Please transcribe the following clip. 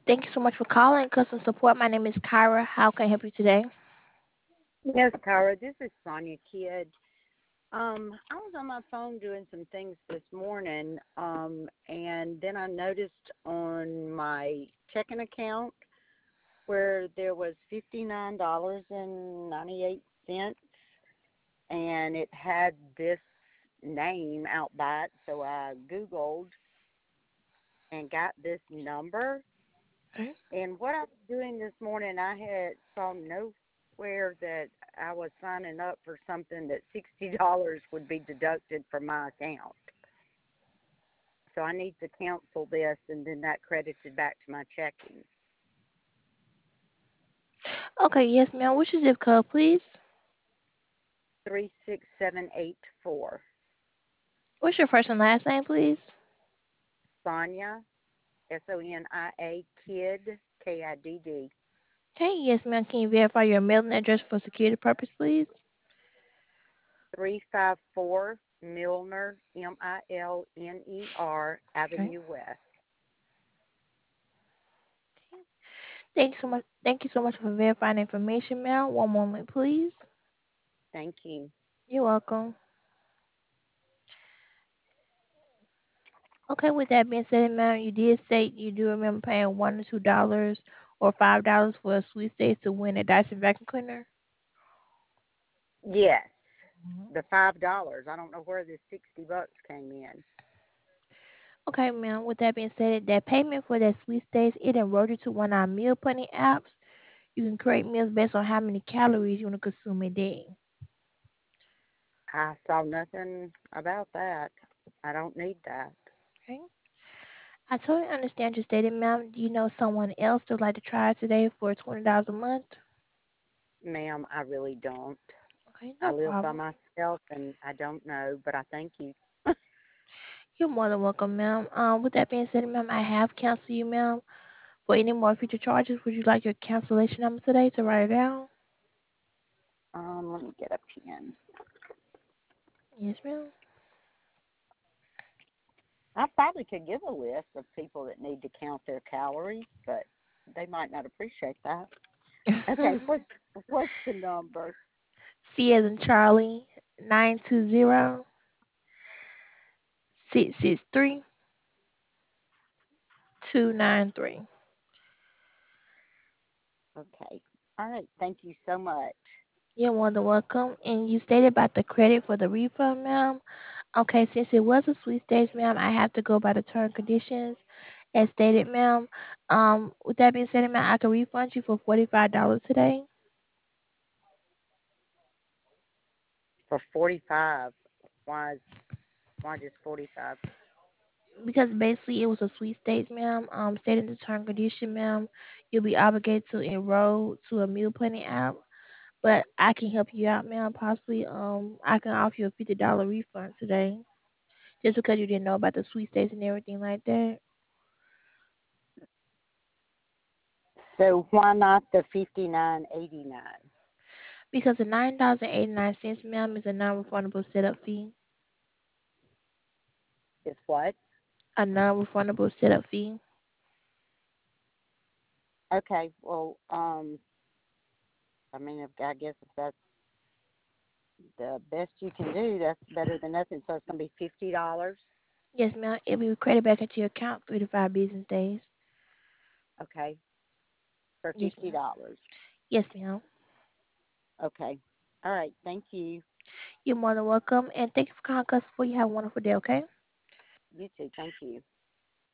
Thank you so much for calling customer support. My name is Kyra. How can I help you today? Yes, Cara, this is Sonia Kidd. I was on my phone doing some things this morning, and then I noticed on my checking account where there was $59.98, and it had this name out by it. So I Googled and got this number. Okay. And what I was doing this morning, I had saw nowhere that I was signing up for something that $60 would be deducted from my account. So I need to cancel this, and then that credited back to my checking. Okay, yes, ma'am. What's your zip code, please? 36784. What's your first and last name, please? Sonia, Sonia, Kid, Kidd. Okay, yes, ma'am. Can you verify your mailing address for security purpose, please? 354 Milner, Milner Okay. Avenue West. Thank you so much for verifying the information, ma'am. One moment, please. Thank you. You're welcome. Okay, with that being said, ma'am, you did say you do remember paying $1 or $2 or $5 for a sweet state to win a Dyson vacuum cleaner. Yes. Mhm. The $5. I don't know where this $60 came in. Okay, ma'am. With that being said, that payment for that sweet states, it enrolled you to one of our meal planning apps. You can create meals based on how many calories you want to consume a day. I saw nothing about that. I don't need that. Okay. I totally understand your statement, ma'am. Do you know someone else that would like to try it today for $20 a month? Ma'am, I really don't. Okay, I no live by problem. myself and I don't know, but I thank you. You're more than welcome, ma'am. With that being said, ma'am, I have canceled you, ma'am. For any more future charges, would you like your cancellation number today to write it down? Let me get a pen. Yes, ma'am. I probably could give a list of people that need to count their calories, but they might not appreciate that. Okay, what's the number? C as in Charlie, 920-663-293. Okay. All right. Thank you so much. You're more than welcome. And you stated about the credit for the refund, ma'am. Okay, since it was a sweet stage, ma'am, I have to go by the term and conditions as stated, ma'am. With that being said, ma'am, I can refund you for $45 today For 45, why just 45? because basically it was a sweet stage, ma'am. Stating the term and condition, ma'am, you'll be obligated to enroll to a meal planning app. But I can help you out, ma'am. Possibly, I can offer you a $50 refund today, just because you didn't know about the sweet states and everything like that. So why not the 59.89? Because the $9.89, ma'am, is a non-refundable setup fee. Is what? A non-refundable setup fee. Okay. Well, I mean, I guess if that's the best you can do, that's better than nothing. So it's gonna be $50. Yes, ma'am. It'll be credited back into your account 3 to 5 business days. Okay, for Yes, fifty ma'am. dollars. Yes, ma'am. Okay. All right. Thank you. You're more than welcome, and thank you for calling us. For you have a wonderful day. Okay. You too. Thank you.